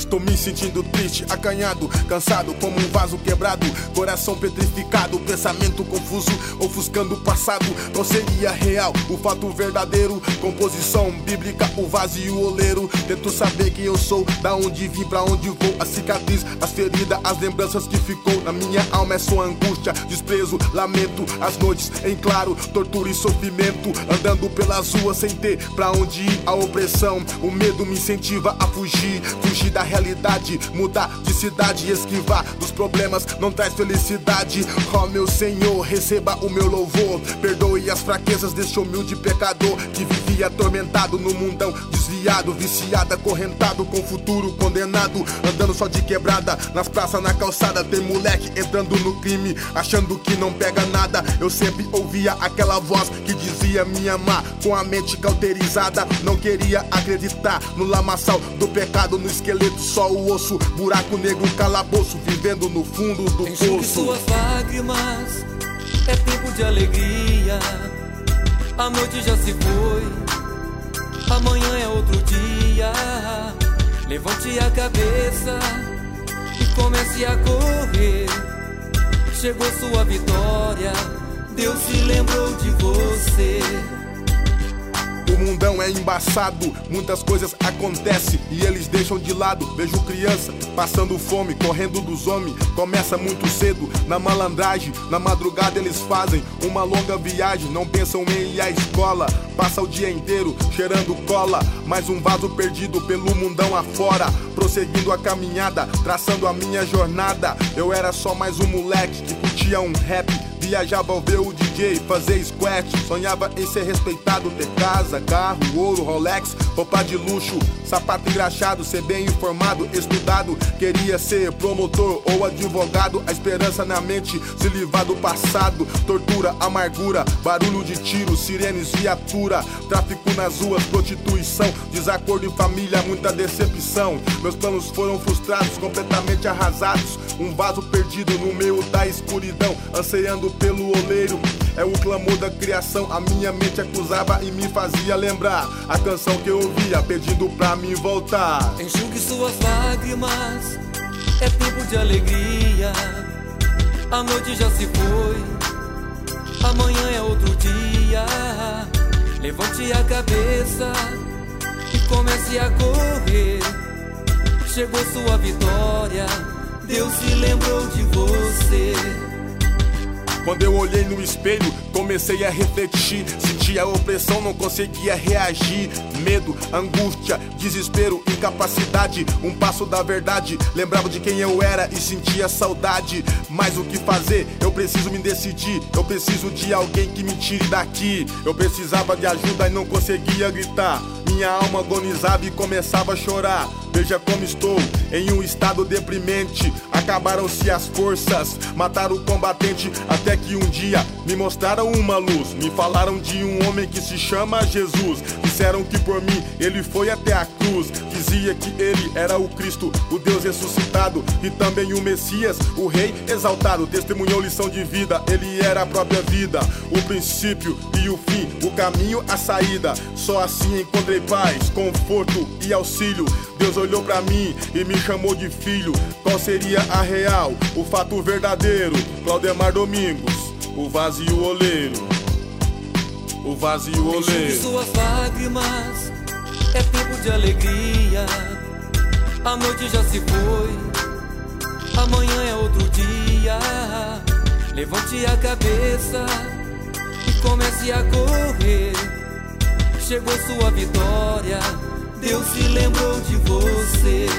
Estou me sentindo triste, acanhado, cansado, como um vaso quebrado, coração petrificado, pensamento confuso, ofuscando o passado. Qual seria real, o fato verdadeiro? Composição bíblica, o vaso e o oleiro. Tento saber quem eu sou, da onde vim, pra onde vou. A cicatriz, as feridas, as lembranças que ficou na minha alma é só angústia, desprezo, lamento. As noites em claro, tortura e sofrimento, andando pelas ruas sem ter pra onde ir. A opressão, o medo me incentiva a fugir da realidade, mudar de cidade, esquivar dos problemas não traz felicidade. Ó meu Senhor, receba o meu louvor, perdoe as fraquezas deste humilde pecador que vivia atormentado no mundão, desviado, viciado, acorrentado, com futuro condenado, andando só de quebrada, nas praças, na calçada. Tem moleque entrando no crime, achando que não pega nada. Eu sempre ouvia aquela voz que dizia me amar, com a mente cauterizada. Não queria acreditar no lamaçal do pecado, no esqueleto só o osso, buraco negro, calabouço, vivendo no fundo do poço. Enxugue suas lágrimas, é tempo de alegria. A noite já se foi, amanhã é outro dia. Levante a cabeça e comece a correr. Chegou sua vitória, Deus se lembrou de você. O mundão é embaçado, muitas coisas acontecem e eles deixam de lado. Vejo criança passando fome, correndo dos homens. Começa muito cedo, na malandragem. Na madrugada eles fazem uma longa viagem, não pensam em ir à escola. Passa o dia inteiro cheirando cola, mais um vaso perdido pelo mundão afora. Prosseguindo a caminhada, traçando a minha jornada. Eu era só mais um moleque que curtia um rap, viajava ao ver o DJ, fazer squat. Sonhava em ser respeitado, ter casa, carro, ouro, Rolex, roupa de luxo, sapato engraxado, ser bem informado, estudado. Queria ser promotor ou advogado. A esperança na mente, se livrar do passado. Tortura, amargura, barulho de tiro, sirenes, viatura, tráfico nas ruas, prostituição, desacordo em família, muita decepção. Meus planos foram frustrados, completamente arrasados. Um vaso perdido no meio da escuridão, anseando pelo oleiro. É o clamor da criação, a minha mente acusava e me fazia lembrar a canção que eu ouvia pedindo pra me voltar. Enxugue suas lágrimas, é tempo de alegria. A noite já se foi, amanhã é outro dia. Levante a cabeça e comece a correr. Chegou sua vitória, Deus se lembrou de você. Quando eu olhei no espelho, comecei a refletir. Sentia a opressão, não conseguia reagir. Medo, angústia, desespero, incapacidade. Um passo da verdade, lembrava de quem eu era e sentia saudade. Mas o que fazer? Eu preciso me decidir. Eu preciso de alguém que me tire daqui. Eu precisava de ajuda e não conseguia gritar. Minha alma agonizava e começava a chorar. Veja como estou, em um estado deprimente. Acabaram-se as forças, mataram o combatente. Até que um dia me mostraram uma luz. Me falaram de um homem que se chama Jesus. Disseram que por mim ele foi até a cruz. Dizia que ele era o Cristo, o Deus ressuscitado, e também o Messias, o Rei exaltado. Testemunhou lição de vida, ele era a própria vida, o princípio e o fim, o caminho, a saída. Só assim encontrei paz, conforto e auxílio. Deus olhou pra mim e me chamou de filho. Qual seria a real, o fato verdadeiro? Claudemar Domingos, o vaso e o oleiro. O vaso e o oleiro. Enxugue suas lágrimas, é tempo de alegria. A noite já se foi, amanhã é outro dia. Levante a cabeça e comece a correr. Chegou sua vitória, Deus se lembrou de você.